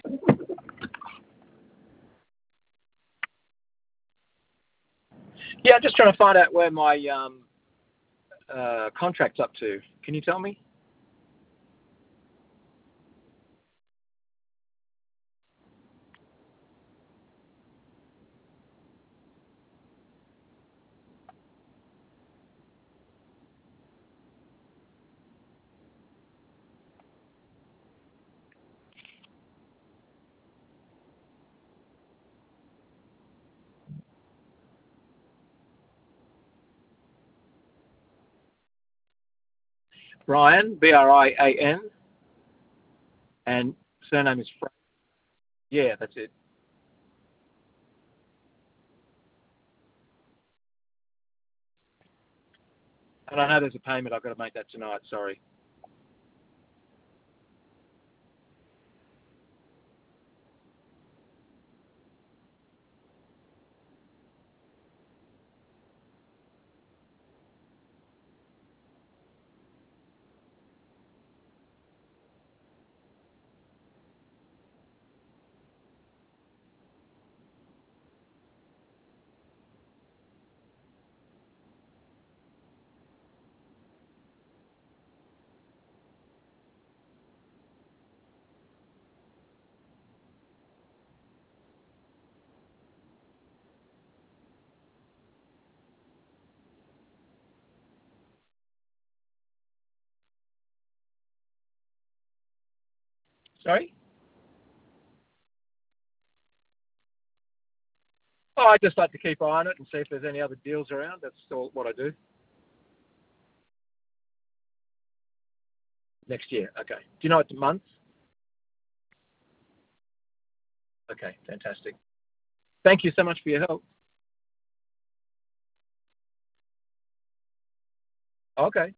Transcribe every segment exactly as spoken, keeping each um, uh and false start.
Yeah, I'm just trying to find out where my um, uh, contract's up to. Can you tell me? Brian, B R I A N, and surname is Frank. Yeah, that's it. And I know there's a payment. I've got to make that tonight. Sorry. Sorry. Oh, I just like to keep eye on it and see if there's any other deals around. That's all what I do. Next year. Okay. Do you know it's a month? Okay, fantastic. Thank you so much for your help. Okay.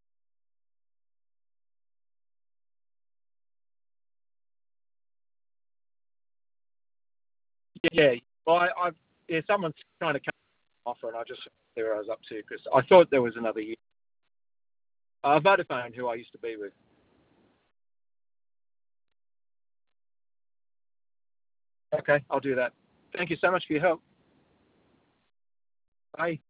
Yeah. Well, I, I've yeah, someone's trying to come offer, and I just see where I was up to because I thought there was another year. Uh, Vodafone, who I used to be with. Okay, I'll do that. Thank you so much for your help. Bye.